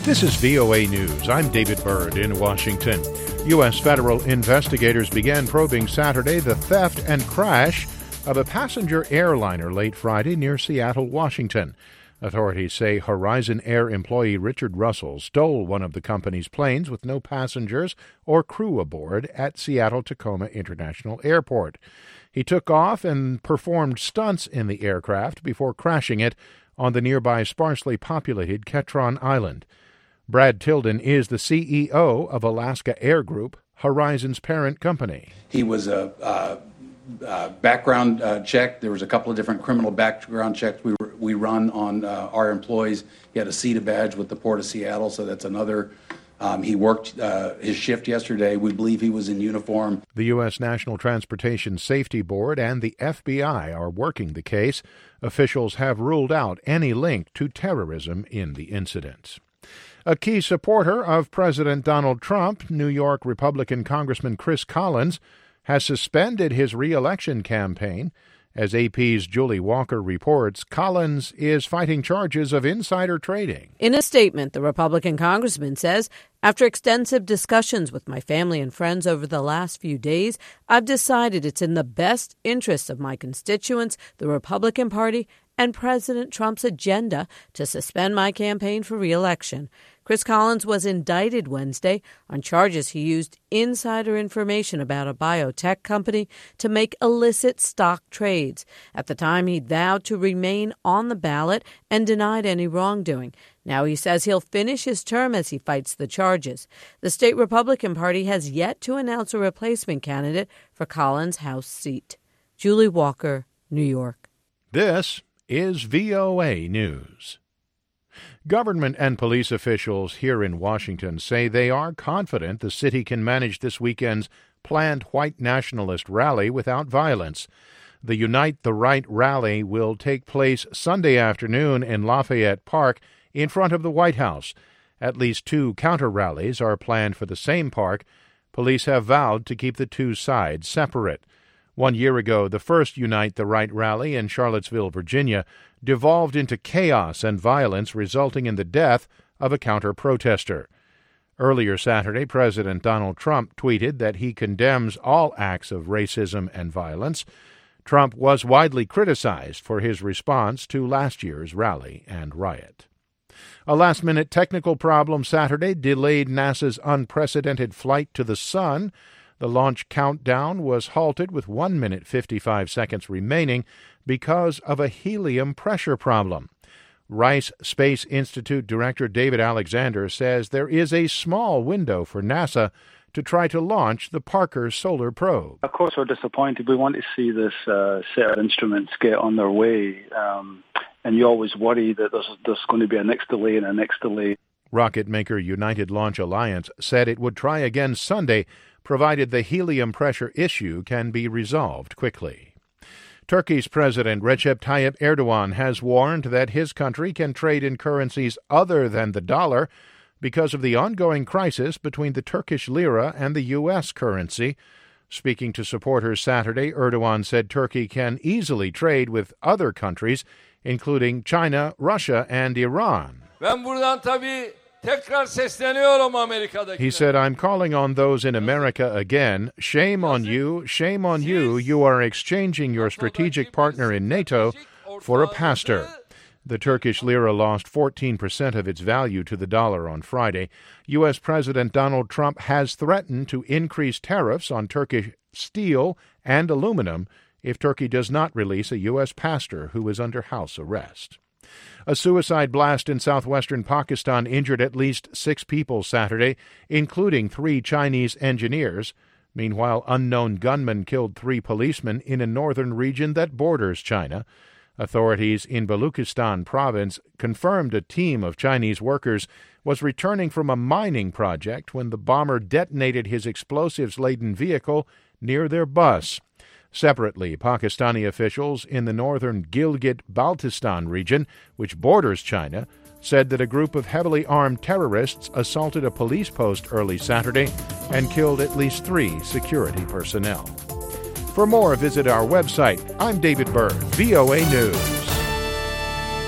This is VOA News. I'm David Byrd in Washington. U.S. federal investigators began probing Saturday the theft and crash of a passenger airliner late Friday near Seattle, Washington. Authorities say Horizon Air employee Richard Russell stole one of the company's planes with no passengers or crew aboard at Seattle-Tacoma International Airport. He took off and performed stunts in the aircraft before crashing it on the nearby sparsely populated Ketron Island. Brad Tilden is the CEO of Alaska Air Group, Horizon's parent company. He was a background check. There was a couple of different criminal background checks we run on our employees. He had a CETA badge with the Port of Seattle, so that's another. He worked his shift yesterday. We believe he was in uniform. The U.S. National Transportation Safety Board and the FBI are working the case. Officials have ruled out any link to terrorism in the incident. A key supporter of President Donald Trump, New York Republican Congressman Chris Collins, has suspended his re-election campaign. As AP's Julie Walker reports, Collins is fighting charges of insider trading. In a statement, the Republican congressman says, "After extensive discussions with my family and friends over the last few days, I've decided it's in the best interests of my constituents, the Republican Party, and President Trump's agenda to suspend my campaign for re-election." Chris Collins was indicted Wednesday on charges he used insider information about a biotech company to make illicit stock trades. At the time, he vowed to remain on the ballot and denied any wrongdoing. Now he says he'll finish his term as he fights the charges. The state Republican Party has yet to announce a replacement candidate for Collins' House seat. Julie Walker, New York. This is VOA News. Government and police officials here in Washington say they are confident the city can manage this weekend's planned white nationalist rally without violence. The Unite the Right rally will take place Sunday afternoon in Lafayette Park in front of the White House. At least 2 counter-rallies are planned for the same park. Police have vowed to keep the two sides separate. 1 year ago, the first Unite the Right rally in Charlottesville, Virginia, devolved into chaos and violence, resulting in the death of a counter-protester. Earlier Saturday, President Donald Trump tweeted that he condemns all acts of racism and violence. Trump was widely criticized for his response to last year's rally and riot. A last-minute technical problem Saturday delayed NASA's unprecedented flight to the Sun. The launch countdown was halted with 1 minute 55 seconds remaining because of a helium pressure problem. Rice Space Institute Director David Alexander says there is a small window for NASA to try to launch the Parker Solar Probe. Of course, we're disappointed. We want to see this set of instruments get on their way, and you always worry that there's going to be a next delay and a next delay. Rocket maker United Launch Alliance said it would try again Sunday, provided the helium pressure issue can be resolved quickly. Turkey's President Recep Tayyip Erdogan has warned that his country can trade in currencies other than the dollar because of the ongoing crisis between the Turkish lira and the U.S. currency. Speaking to supporters Saturday, Erdogan said Turkey can easily trade with other countries, including China, Russia, and Iran. He said, "I'm calling on those in America again. Shame on you, shame on you. You are exchanging your strategic partner in NATO for a pastor." The Turkish lira lost 14% of its value to the dollar on Friday. U.S. President Donald Trump has threatened to increase tariffs on Turkish steel and aluminum if Turkey does not release a U.S. pastor who is under house arrest. A suicide blast in southwestern Pakistan injured at least 6 people Saturday, including 3 Chinese engineers. Meanwhile, unknown gunmen killed 3 policemen in a northern region that borders China. Authorities in Baluchistan province confirmed a team of Chinese workers was returning from a mining project when the bomber detonated his explosives-laden vehicle near their bus. Separately, Pakistani officials in the northern Gilgit-Baltistan region, which borders China, said that a group of heavily armed terrorists assaulted a police post early Saturday and killed at least 3 security personnel. For more, visit our website. I'm David Byrd, VOA News.